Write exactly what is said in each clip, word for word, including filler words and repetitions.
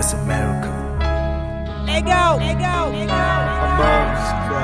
That's America. Let go, let go, let go.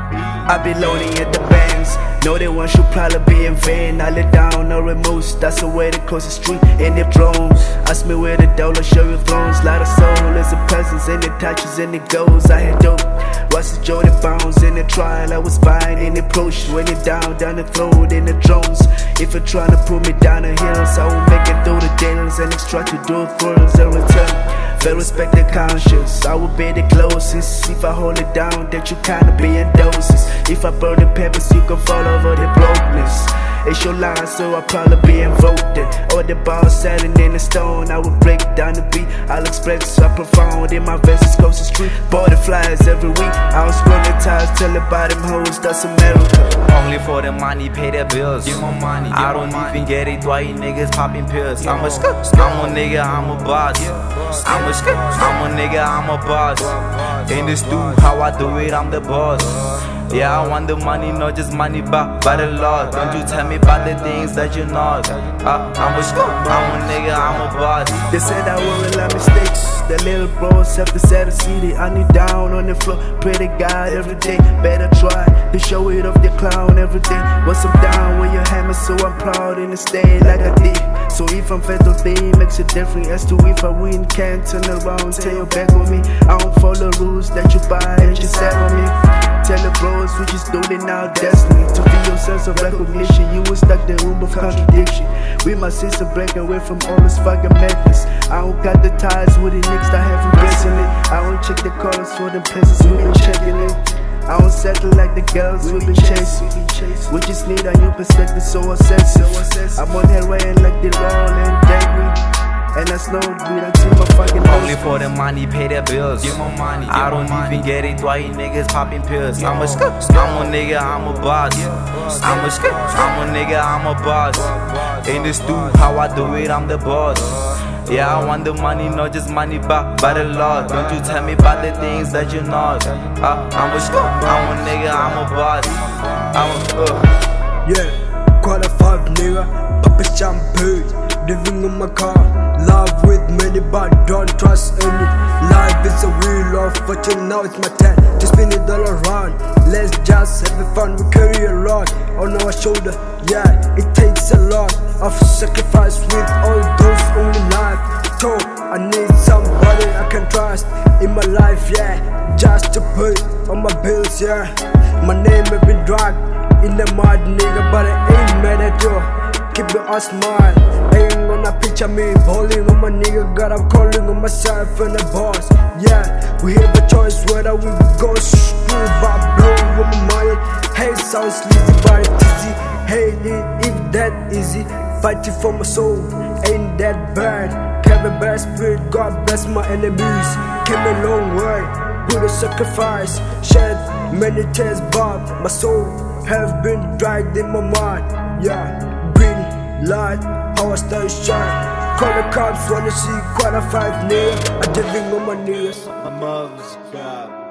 I be loading at the banks. Know they one should probably be in vain. I lay down, no remorse. That's the way to cross the street in the drones. Ask me where the dollar show you thrones. Lot of soul, there's a presence and it touches and it goes. I had dope. What's the Jordan bounce in the trial? I was buying in the approach. When it down, down the throat in the drones. If you're trying to put me down the hills, I will make it through the deals and extract you through thrills and return. Very respect the conscience, I will be the closest. If I hold it down, that you kinda be in doses. If I burn the peppers, you can fall over the brokenness. It's your line, so I'll probably be invoked it. Or the ball setting in the stone, I will break down the beat. I'll express so profound in my verses, close the street. Butterflies every week, I was scrolling ties, tell about them hoes, that's America. Only for the money, pay their bills. Give my money, give I don't even get it, why you niggas popping pills? I'm a sk- I'm a nigga, I'm a boss. I'm a sk- I'm a nigga, I'm a boss. In the stew, how I do it, I'm the boss. Yeah, I want the money, not just money, but by the Lord. Don't you tell me about the things that you know. uh, I'm a sk- I'm a nigga, I'm a boss. They said I won't allow mistakes. The little bros have to set a city. I need down on the floor, pray to God every day. Better try to show it off the clown every day. Once I'm down with your hammer, so I'm proud in the stay like I did. So if I'm fed up, it makes a difference as to if I win. Can't turn around, tell your back on me. I don't follow rules that you buy and you sell on me. Tell the bros we just do it now, destiny. To be your sense of recognition, you was stuck the room of contradiction. We my sister break away from all this fucking madness. I don't got the ties with the niggas that haven't guessing it. I don't check the colors for them peasants, we been checking it. I don't settle like the girls we been chasing. We just need a new perspective, so obsessive. I'm on that way like the roll and dangly. And I snowed weed until my fucking Only for the money, pay their bills. Give my money, give I don't even money. Get it, why you niggas popping pills? I'm a sk- I'm a nigga, I'm a boss. I'm a sk- I'm a nigga, I'm a boss. In the stew, how I do it, I'm the boss. Yeah, I want the money, not just money, but by the Lord. Don't you tell me about the things that you know. uh, I'm a sk- I'm a nigga, I'm a boss. I'm a uh. Yeah, qualified nigga, Papa Champagne, living in my car. Love with many but don't trust any. Life is a wheel of fortune, now it's my turn to spin it all around. Let's just have fun, we carry a lot on our shoulder. Yeah, it takes a lot of sacrifice with all those only life. So I need somebody I can trust in my life, yeah, just to pay on my bills, yeah. My name has been dragged in the mud, nigga, but I ain't mad at you. Keep your eyes smile, ain't gonna picture me balling on my nigga. God, I'm calling on myself and the boss. Yeah, we have a choice whether we go screw by blow with my mind. Hey, sounds sleazy, but it's easy. Hey, if that easy, fighting for my soul, ain't that bad. Have a bad spirit, God bless my enemies. Came a long way, put a sacrifice, shed many tears, but my soul have been dragged in my mind. Yeah. Light, our stars shine. Call the cops, wanna see qualified nigga. I'm living on my knees. My mom's proud.